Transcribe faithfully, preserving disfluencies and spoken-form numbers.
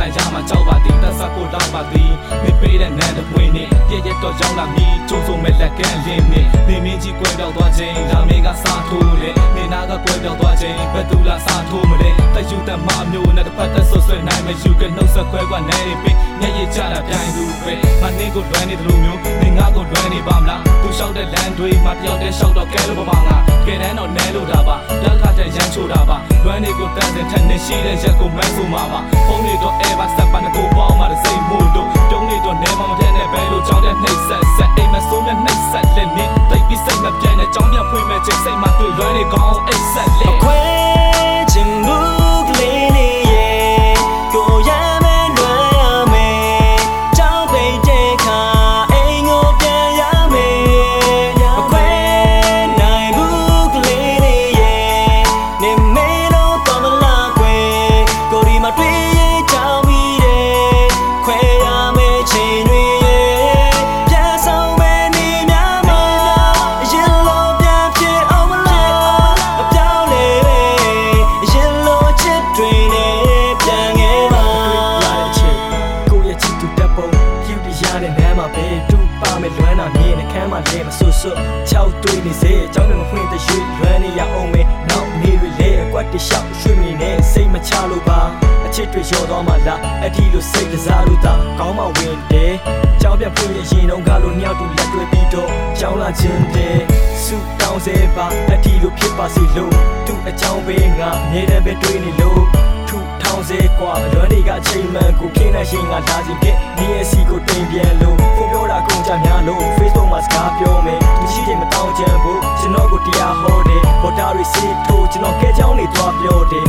ရမှာကြောက်ပါသည်တက်ဆက်ကိုလောက်ပါသည်မင်းပေးတဲ့နန်းတပွင့်နဲ့ပြည့်ရတော့ရောက်လာပြီကျိုးစုံမဲ့လက်ကန်းလင်းနဲ့နေမင်းကြီးကွဲပြောက်သွားခြင်းလာမင်းကစားထိုးလေနေနာကကွဲပြောက်သွားခြင်းဘယ်သူလာစားထိုးမလဲတယူတမမျိုးနဲ့တစ်ဖက်သက်ဆွဆွဲနိုင်မယူကနှုတ်ဆက်ခွဲကနဲနေပြီညရကြတာပြိုင်သူပဲမနေကိုလွမ်းနေတယ်လို့မျိုးနေငါကိုလွမ်းနေပါမလားသူလျှောက်တဲ့လမ်းတွေမှာတယောက်တည်းလျှောက်တော့ကဲလို့ပါမလားကဲတန်းတော့နဲလို့တာပါလက်ခါတဲ့ရမ်းချိုတာပါလွမ်းနေကိုတန်းစင်ထက်နေရှိတဲ့ရက်ကိုမန်းဆိုမှာပါဖုန်းတွေတော့အဲပါဆက်ပါနေကိုပေါင်းမှာစိတ်မို့တော့တုံးနေတော့နဲမမတဲ့နဲ့ပဲလို့ကြောင်းတဲ့နှိပ်ဆက်ဆက်အိမ်မဆိုးနဲ့နှိပ်ဆက်လက်နေတိတ်ပြီးစိတ်မပြတ်နဲ့ကြောင်းပြဖွင့်မဲ့ချိန်စိတ်မှတွေ့လွမ်းနေကောင်းအိတ်ဆက်လက်ခွဲချင်မှုကလေးနေရဲ့ကိုရမယ်လွမ်းရမယ်ကြောင်းပိတ်တဲ့ခါအိမ်ကိုပြန်ရမယ်မခွဲနိုင်ဘူးကလေးနေရဲ့နေမေလို့တော်မလားခွဲကိုဒီမှာတွေ့ရဲ့ကြောင်းပြီးတဲ့ခွဲရမယ်ချိန်တွေရဲ့ပြန်ဆောင်မယ်နေများမှာရင်လို့ပြန်ဖြစ်အောင်မလားအပြောင်းလဲရင်လို့ချစ်တွေနဲ့ပြန်ခဲ့ပါရတဲ့ချစ်ကိုရဲ့ချစ်သူတက်ပုံကျူတရတဲ့နမ်းမှာပဲတူပါမယ်လွမ်းတာမြင်တဲ့ခမ်းမှာလဲမဆွဆွချောက်တွေးနေစေအကြောင်းနဲ့မဖွင့်တဲ့ရွှေလွမ်းနေရအောင်မယ်နောက်နေတွေလဲအကွက်တလျှောက်ရွှေမြင်နဲ့စိတ်မချလို့ပါအချစ်တွေရောသွားမှလားအထီလိုစိတ်ကစားလို့သာကောင်းမှဝင်တယ်ကြောင်းပြဖွင့်ရရင်တော့ကလို့မြောက်တူလက်တွေ့ပြီးတော့ကြောင်းလာခြင်းတယ်စုတောင်းစေပါအထီလိုဖြစ်ပါစေလို့သူ့အကြောင်းပဲငါနေတယ်ပဲတွေးနေလို့ထူထောင်စေကွာလွမ်းတွေကအချိန်မှန်ကိုခင်းနေရှင်ငါလာခြင်းခဲ့နေရစီကိုတင်ပြန်လို့ဖုန်းပြောတာကုန်ကြများလို့ Facebook မှာစကားပြောမယ်သူရှိတယ်မတောင်းချင်ဘူးကျွန်တော်ကိုတရားဟောတယ်ဘော်ဒါရီစီထိုးကျွန်တော်ကဲချောင်းနေသွားပြောတယ်